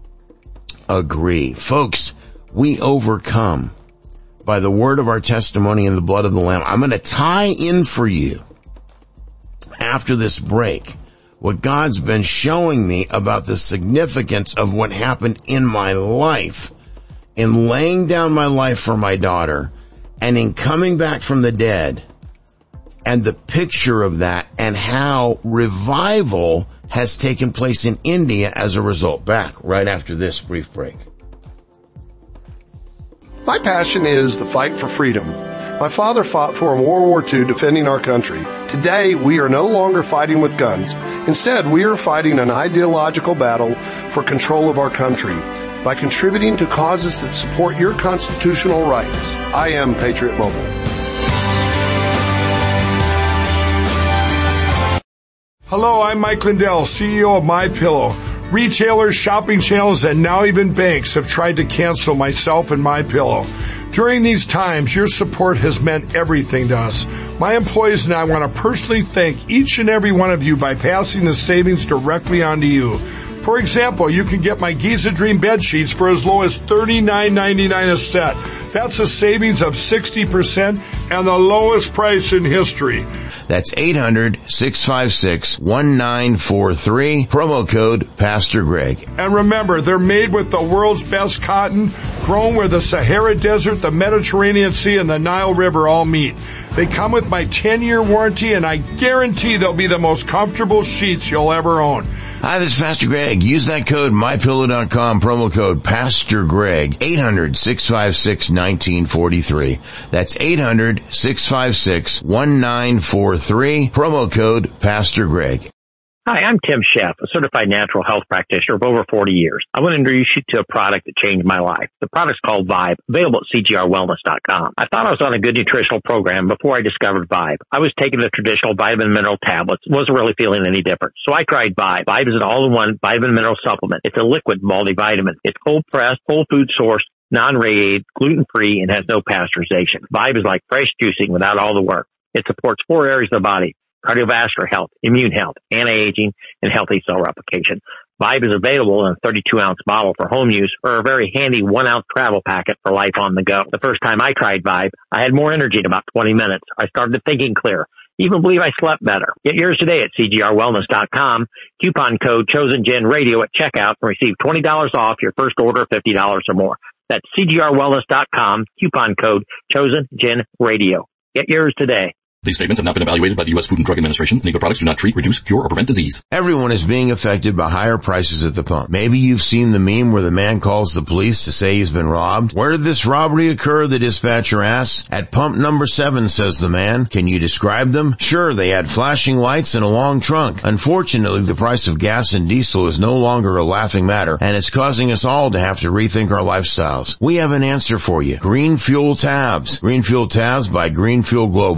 agree. Folks, we overcome by the word of our testimony and the blood of the Lamb. I'm going to tie in for you, after this break, what God's been showing me about the significance of what happened in my life, in laying down my life for my daughter, and in coming back from the dead, and the picture of that, and how revival has taken place in India as a result. Back right after this brief break. My passion is the fight for freedom. My father fought for in World War Two defending our country. Today, we are no longer fighting with guns. Instead, we are fighting an ideological battle for control of our country by contributing to causes that support your constitutional rights. I am Patriot Mobile. Hello, I'm Mike Lindell, C E O of MyPillow. Retailers, shopping channels, and now even banks have tried to cancel myself and MyPillow. During these times, your support has meant everything to us. My employees and I want to personally thank each and every one of you by passing the savings directly on to you. For example, you can get my Giza Dream bed sheets for as low as thirty-nine ninety-nine a set. That's a savings of sixty percent and the lowest price in history. That's eight hundred, six five six, one nine four three, promo code Pastor Greg. And remember, they're made with the world's best cotton, grown where the Sahara Desert, the Mediterranean Sea, and the Nile River all meet. They come with my ten-year warranty, and I guarantee they'll be the most comfortable sheets you'll ever own. Hi, this is Pastor Greg. Use that code my pillow dot com, promo code Pastor Greg, eight hundred, six five six, one nine four three. That's eight hundred, six five six, one nine four three, promo code Pastor Greg. Hi, I'm Tim Sheff, a certified natural health practitioner of over forty years. I want to introduce you to a product that changed my life. The product's called Vibe, available at C G R wellness dot com. I thought I was on a good nutritional program before I discovered Vibe. I was taking the traditional vitamin mineral tablets, wasn't really feeling any different. So I tried Vibe. Vibe is an all-in-one vitamin mineral supplement. It's a liquid multivitamin. It's cold-pressed, whole food sourced, non-radiated, gluten-free, and has no pasteurization. Vibe is like fresh juicing without all the work. It supports four areas of the body: cardiovascular health, immune health, anti-aging, and healthy cell replication. Vibe is available in a thirty-two ounce bottle for home use or a very handy one ounce travel packet for life on the go. The first time I tried Vibe, I had more energy in about twenty minutes. I started thinking clear. Even believe I slept better. Get yours today at C G R wellness dot com. Coupon code ChosenGenRadio at checkout and receive twenty dollars off your first order of fifty dollars or more. That's C G R wellness dot com. Coupon code ChosenGenRadio. Get yours today. These statements have not been evaluated by the U S Food and Drug Administration. Any of the products do not treat, reduce, cure, or prevent disease. Everyone is being affected by higher prices at the pump. Maybe you've seen the meme where the man calls the police to say he's been robbed. Where did this robbery occur? The dispatcher asks. At pump number seven, says the man. Can you describe them? Sure, they had flashing lights and a long trunk. Unfortunately, the price of gas and diesel is no longer a laughing matter, and it's causing us all to have to rethink our lifestyles. We have an answer for you. Green Fuel Tabs. Green Fuel Tabs by Green Fuel Global are a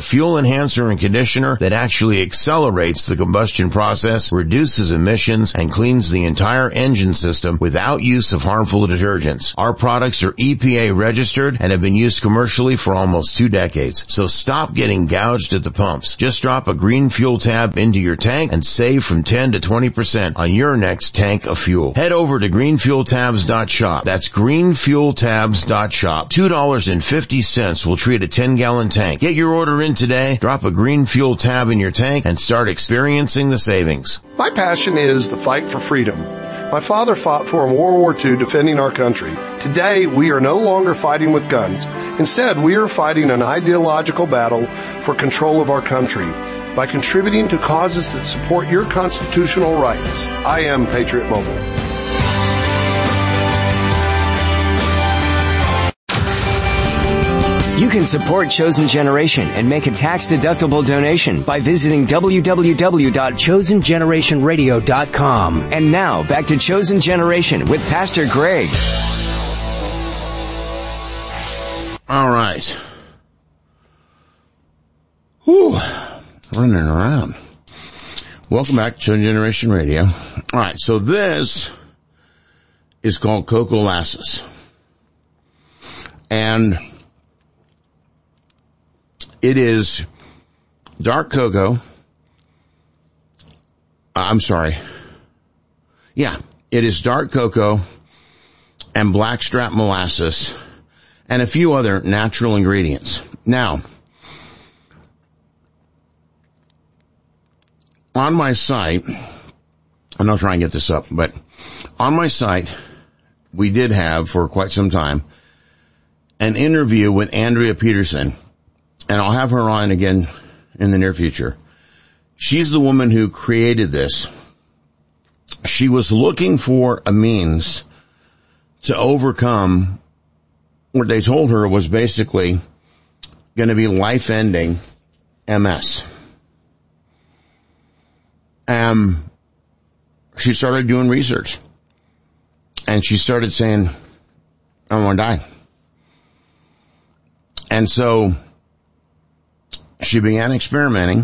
fuel enhancer and conditioner that actually accelerates the combustion process, reduces emissions, and cleans the entire engine system without use of harmful detergents. Our products are E P A registered and have been used commercially for almost two decades. So stop getting gouged at the pumps. Just drop a Green Fuel tab into your tank and save from ten to twenty percent on your next tank of fuel. Head over to green fuel tabs dot shop. That's green fuel tabs dot shop. two dollars and fifty cents will treat a ten gallon tank. Get your order in today, drop a Green Fuel tab in your tank, and start experiencing the savings. My passion is the fight for freedom. My father fought for in World War Two defending our country. Today, we are no longer fighting with guns. Instead, we are fighting an ideological battle for control of our country by contributing to causes that support your constitutional rights. I am Patriot Mobile. You can support Chosen Generation and make a tax-deductible donation by visiting w w w dot chosen generation radio dot com. And now, back to Chosen Generation with Pastor Greg. All right. Whew. Running around. Welcome back to Chosen Generation Radio. All right, so this is called Cocoa Lasses. And it is dark cocoa. I'm sorry. Yeah, it is dark cocoa and blackstrap molasses and a few other natural ingredients. Now, on my site, I'm not trying to get this up, but on my site, we did have for quite some time an interview with Andrea Peterson. And I'll have her on again in the near future. She's the woman who created this. She was looking for a means to overcome what they told her was basically going to be life-ending M S. Um, she started doing research. And she started saying, I want to die. And so she began experimenting,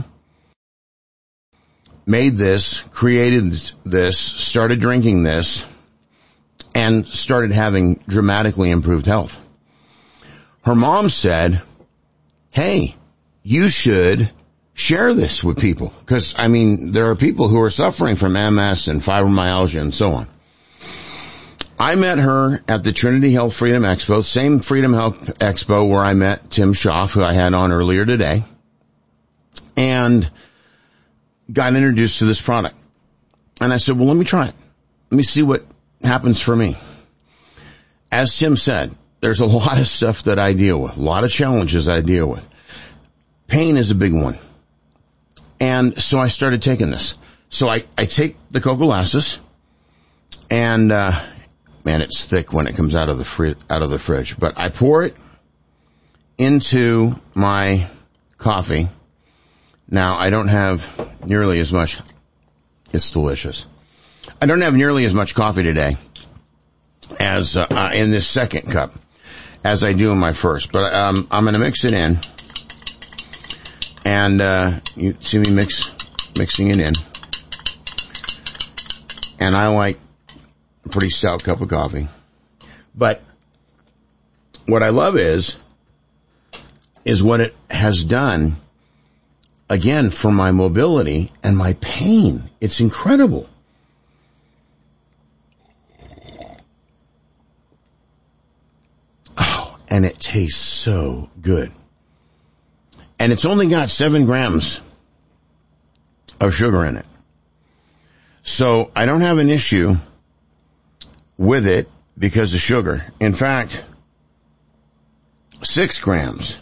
made this, created this, started drinking this, and started having dramatically improved health. Her mom said, hey, you should share this with people. Because, I mean, there are people who are suffering from M S and fibromyalgia and so on. I met her at the Trinity Health Freedom Expo, same Freedom Health Expo where I met Tim Schaff, who I had on earlier today, and got introduced to this product. And I said, well, let me try it. Let me see what happens for me. As Tim said, there's a lot of stuff that I deal with, a lot of challenges I deal with. Pain is a big one. And so I started taking this. So I, I take the Cocoa Lasses, and, uh, man, it's thick when it comes out of the fri- out of the fridge, but I pour it into my coffee. Now, I don't have nearly as much. It's delicious. I don't have nearly as much coffee today as uh, uh, in this second cup as I do in my first. But um, I'm going to mix it in, and uh, you see me mix mixing it in. And I like a pretty stout cup of coffee. But what I love is is what it has done. Again, for my mobility and my pain. It's incredible. Oh, and it tastes so good. And it's only got seven grams of sugar in it. So I don't have an issue with it because of sugar. In fact, six grams.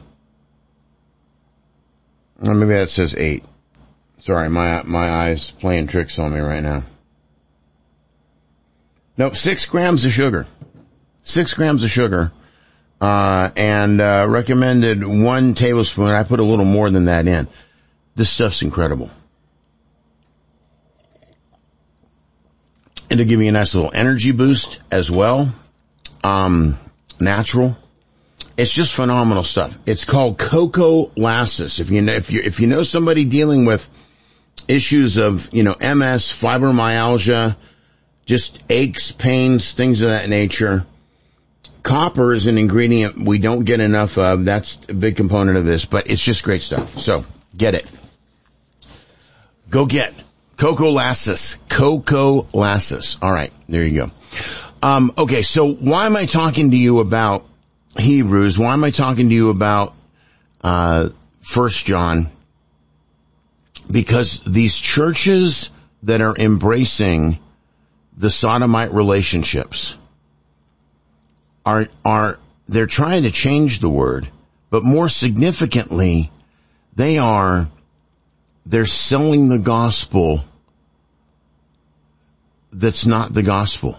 Or maybe that says eight. Sorry, my my eyes playing tricks on me right now. Nope, six grams of sugar. Six grams of sugar. Uh, and, uh, recommended one tablespoon. I put a little more than that in. This stuff's incredible. It'll give me a nice little energy boost as well. Um, natural. It's just phenomenal stuff. It's called Cocolassis. If you know, if you, if you know somebody dealing with issues of, you know, M S, fibromyalgia, just aches, pains, things of that nature, copper is an ingredient we don't get enough of. That's a big component of this, but it's just great stuff. So, get it. Go get Cocolassis. Cocolassis. All right, there you go. Um, okay, so why am I talking to you about Hebrews? Why am I talking to you about uh First John? Because these churches that are embracing the sodomite relationships are are they're trying to change the word, but more significantly, they are they're selling the gospel that's not the gospel.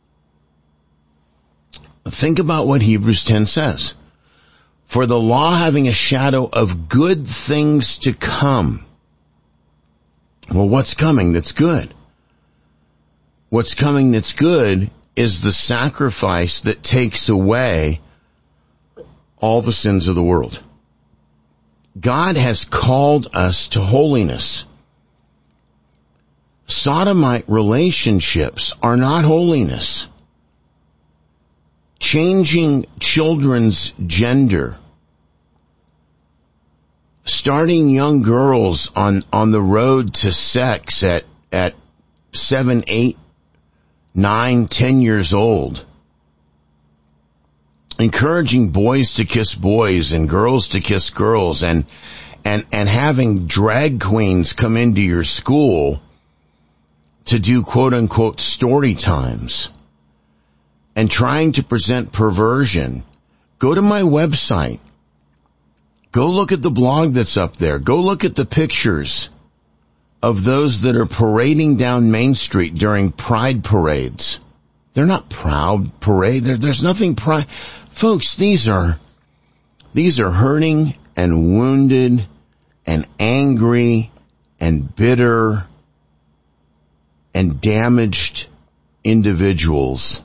Think about what Hebrews ten says. For the law having a shadow of good things to come. Well, what's coming that's good? What's coming that's good is the sacrifice that takes away all the sins of the world. God has called us to holiness. Sodomite relationships are not holiness. Changing children's gender, starting young girls on, on the road to sex at, at seven, eight, nine, ten years old, encouraging boys to kiss boys and girls to kiss girls, and, and, and having drag queens come into your school to do quote unquote story times, and trying to present perversion. Go to my website. Go look at the blog that's up there. Go look at the pictures of those that are parading down Main Street during pride parades. They're not proud parade. There, there's nothing pride. Folks, these are, these are hurting and wounded and angry and bitter and damaged individuals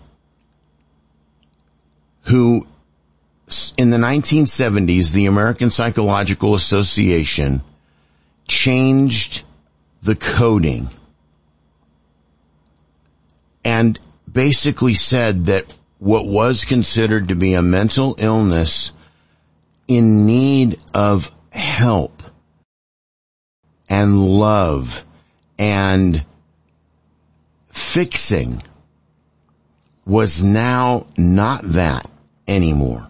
who, in the nineteen seventies, the American Psychological Association changed the coding and basically said that what was considered to be a mental illness in need of help and love and fixing was now not that anymore,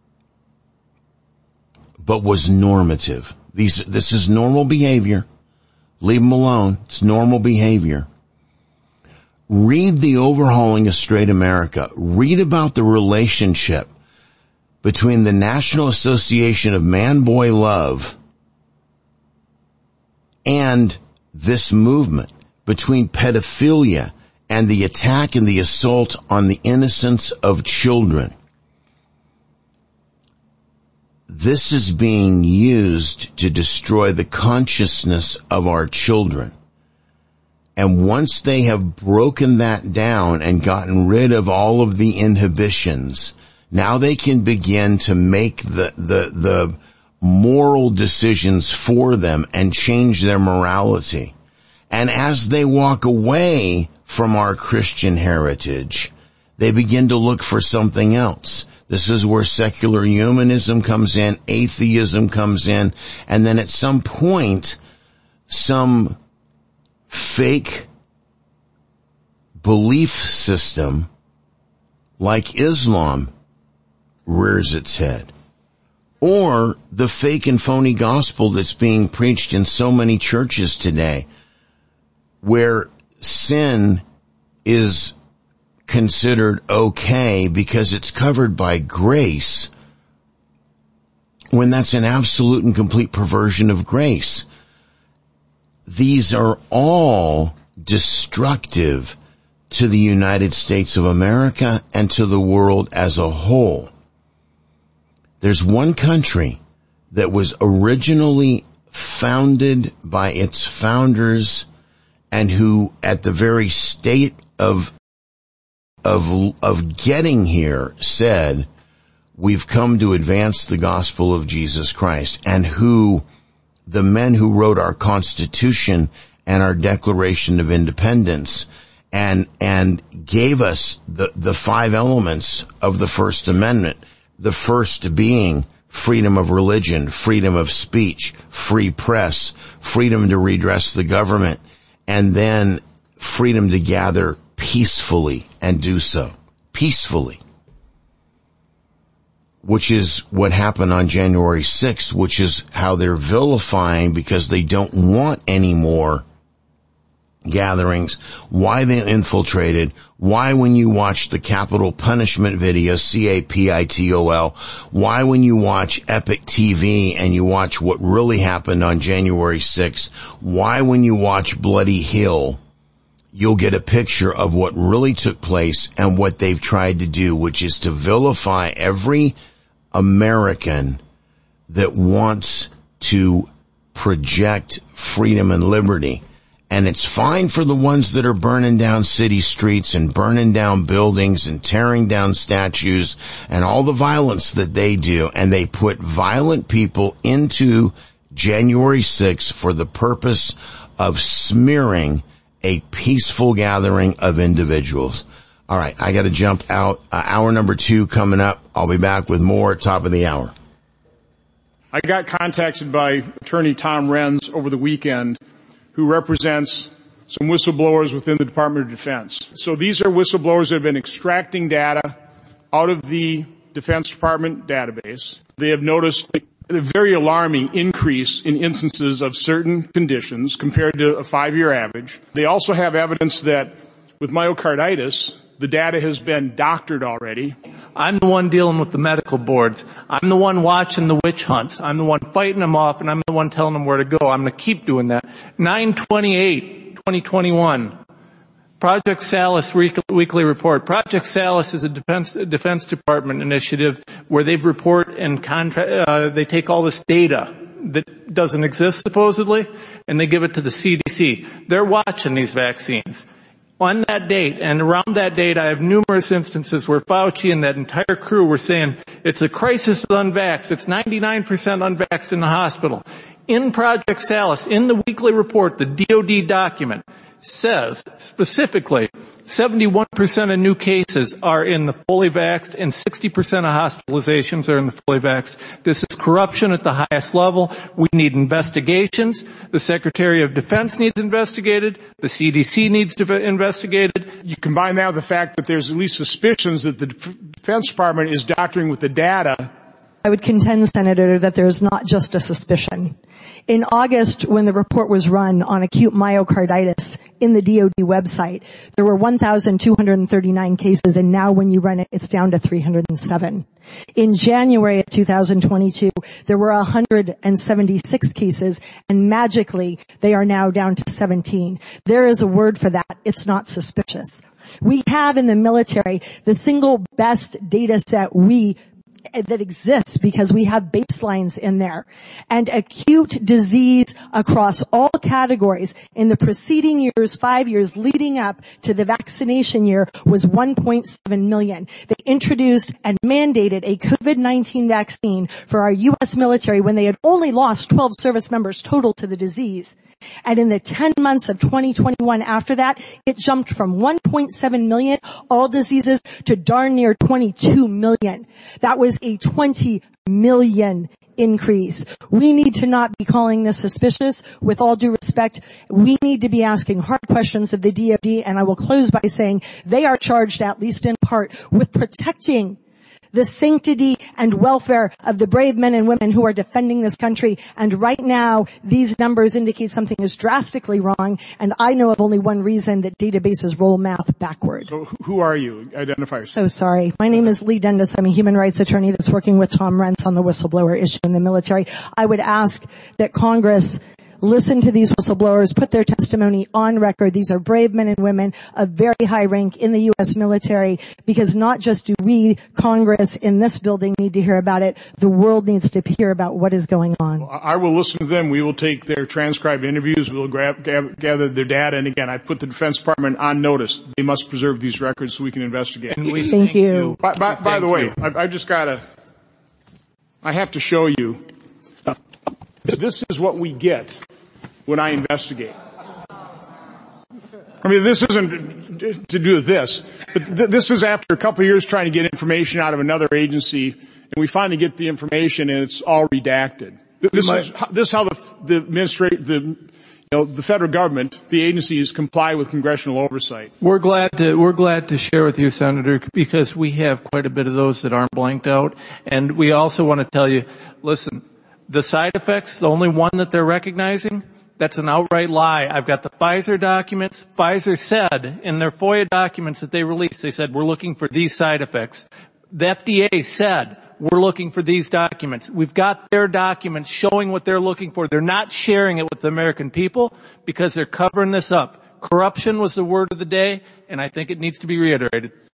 but was normative. These, this is normal behavior. Leave them alone. It's normal behavior. Read The Overhauling of Straight America. Read about the relationship between the National Association of Man-Boy Love and this movement, between pedophilia and the attack and the assault on the innocence of children. This is being used to destroy the consciousness of our children. And once they have broken that down and gotten rid of all of the inhibitions, now they can begin to make the, the, the moral decisions for them and change their morality. And as they walk away from our Christian heritage, they begin to look for something else. This is where secular humanism comes in, atheism comes in, and then at some point, some fake belief system like Islam rears its head. Or the fake and phony gospel that's being preached in so many churches today, where sin is considered okay because it's covered by grace, when that's an absolute and complete perversion of grace. These are all destructive to the United States of America and to the world as a whole. There's one country that was originally founded by its founders and who, at the very state of of of getting here, said, we've come to advance the gospel of Jesus Christ, and who the men who wrote our Constitution and our Declaration of Independence and and gave us the, the five elements of the First Amendment, the first being freedom of religion, freedom of speech, free press, freedom to redress the government, and then freedom to gather peacefully and do so. Peacefully. Which is what happened on January sixth, which is how they're vilifying because they don't want any more gatherings, why they infiltrated, why when you watch the Capital Punishment video, C A P I T O L, why when you watch Epic T V and you watch what really happened on January sixth, why when you watch Bloody Hill, you'll get a picture of what really took place and what they've tried to do, which is to vilify every American that wants to project freedom and liberty. And it's fine for the ones that are burning down city streets and burning down buildings and tearing down statues and all the violence that they do. And they put violent people into January sixth for the purpose of smearing a peaceful gathering of individuals. All right, I got to jump out. Uh, hour number two coming up. I'll be back with more at top of the hour. I got contacted by Attorney Tom Renz over the weekend, who represents some whistleblowers within the Department of Defense. So these are whistleblowers that have been extracting data out of the Defense Department database. They have noticed a very alarming increase in instances of certain conditions compared to a five-year average. They also have evidence that with myocarditis, the data has been doctored already. I'm the one dealing with the medical boards. I'm the one watching the witch hunts. I'm the one fighting them off, and I'm the one telling them where to go. I'm going to keep doing that. nine twenty-eight twenty twenty-one, Project Salus weekly report. Project Salus is a defense, defense department initiative where they report and contract, uh, they take all this data that doesn't exist supposedly, and they give it to the C D C. They're watching these vaccines. On that date, and around that date, I have numerous instances where Fauci and that entire crew were saying, it's a crisis of unvaxxed. It's ninety-nine percent unvaxxed in the hospital. In Project Salus, in the weekly report, the D O D document says specifically seventy-one percent of new cases are in the fully vaxxed and sixty percent of hospitalizations are in the fully vaxxed. This is corruption at the highest level. We need investigations. The Secretary of Defense needs investigated. The C D C needs to be investigated. You combine that with the fact that there's at least suspicions that the Defense Department is doctoring with the data. I would contend, Senator, that there's not just a suspicion. In August, when the report was run on acute myocarditis in the D O D website, there were one thousand two hundred thirty-nine cases, and now when you run it, it's down to three hundred seven. In January of two thousand twenty-two, there were one hundred seventy-six cases, and magically, they are now down to seventeen. There is a word for that. It's not suspicious. We have in the military the single best data set we that exists because we have baselines in there. And acute disease across all categories in the preceding years, five years leading up to the vaccination year, was one point seven million. They introduced and mandated a COVID nineteen vaccine for our U S military when they had only lost twelve service members total to the disease. And in the ten months of twenty twenty-one after that, it jumped from one point seven million, all diseases, to darn near twenty-two million. That was a twenty million increase. We need to not be calling this suspicious. With all due respect, we need to be asking hard questions of the D O D, and I will close by saying they are charged, at least in part, with protecting the sanctity and welfare of the brave men and women who are defending this country. And right now, these numbers indicate something is drastically wrong, and I know of only one reason that databases roll math backward. So who are you? Identify yourself. So sorry. My name is Lee Dundas. I'm a human rights attorney that's working with Tom Renz on the whistleblower issue in the military. I would ask that Congress listen to these whistleblowers, put their testimony on record. These are brave men and women of very high rank in the U S military, because not just do we, Congress, in this building need to hear about it, the world needs to hear about what is going on. Well, I will listen to them. We will take their transcribed interviews. We will grab, gather their data. And again, I put the Defense Department on notice. They must preserve these records so we can investigate. And we thank, thank you. you. By, by, by the way, I've, I've just got a I have to show you. Uh, this is what we get when I investigate. I mean, this isn't to do with this, but th- this is after a couple of years trying to get information out of another agency, and we finally get the information, and it's all redacted. This is this is how the the administrate the you know the federal government, the agencies comply with congressional oversight. We're glad to we're glad to share with you, Senator, because we have quite a bit of those that aren't blanked out, and we also want to tell you, listen, the side effects, the only one that they're recognizing. That's an outright lie. I've got the Pfizer documents. Pfizer said in their FOIA documents that they released, they said, we're looking for these side effects. The F D A said, we're looking for these documents. We've got their documents showing what they're looking for. They're not sharing it with the American people because they're covering this up. Corruption was the word of the day, and I think it needs to be reiterated.